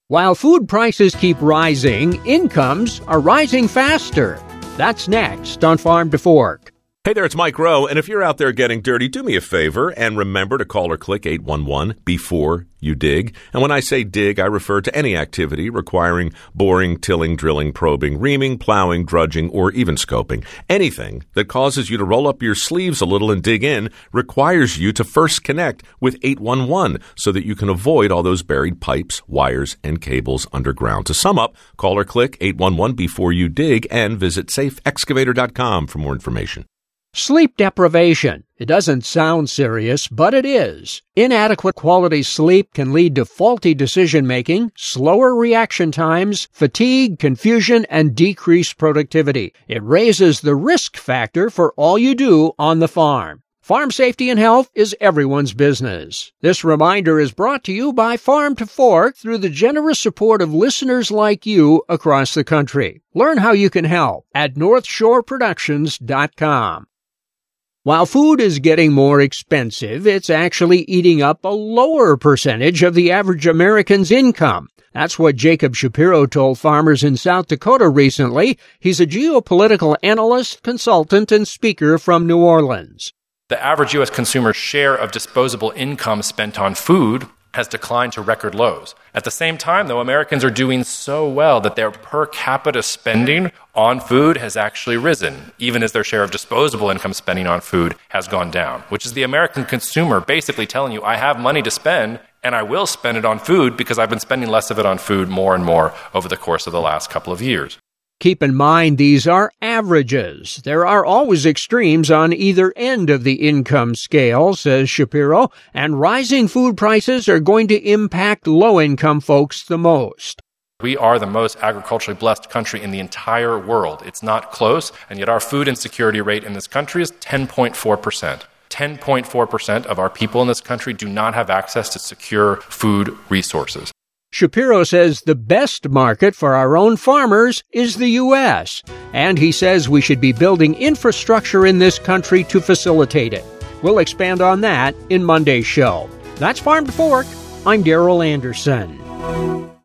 While food prices keep rising, incomes are rising faster. That's next on Farm to Fork. Hey there, it's Mike Rowe, and if you're out there getting dirty, do me a favor and remember to call or click 811 before you dig. And when I say dig, I refer to any activity requiring boring, tilling, drilling, probing, reaming, plowing, drudging, or even scoping. Anything that causes you to roll up your sleeves a little and dig in requires you to first connect with 811 so that you can avoid all those buried pipes, wires, and cables underground. To sum up, call or click 811 before you dig and visit safeexcavator.com for more information. Sleep deprivation. It doesn't sound serious, but it is. Inadequate quality sleep can lead to faulty decision-making, slower reaction times, fatigue, confusion, and decreased productivity. It raises the risk factor for all you do on the farm. Farm safety and health is everyone's business. This reminder is brought to you by Farm to Fork through the generous support of listeners like you across the country. Learn how you can help at NorthshoreProductions.com. While food is getting more expensive, it's actually eating up a lower percentage of the average American's income. That's what Jacob Shapiro told farmers in South Dakota recently. He's a geopolitical analyst, consultant, and speaker from New Orleans. The average U.S. consumer's share of disposable income spent on food has declined to record lows. At the same time, though, Americans are doing so well that their per capita spending on food has actually risen, even as their share of disposable income spending on food has gone down, which is the American consumer basically telling you, I have money to spend, and I will spend it on food because I've been spending less of it on food more and more over the course of the last couple of years. Keep in mind these are averages. There are always extremes on either end of the income scale, says Shapiro, and rising food prices are going to impact low-income folks the most. We are the most agriculturally blessed country in the entire world. It's not close, and yet our food insecurity rate in this country is 10.4%. 10.4% of our people in this country do not have access to secure food resources. Shapiro says the best market for our own farmers is the U.S., and he says we should be building infrastructure in this country to facilitate it. We'll expand on that in Monday's show. That's Farm to Fork. I'm Darrell Anderson.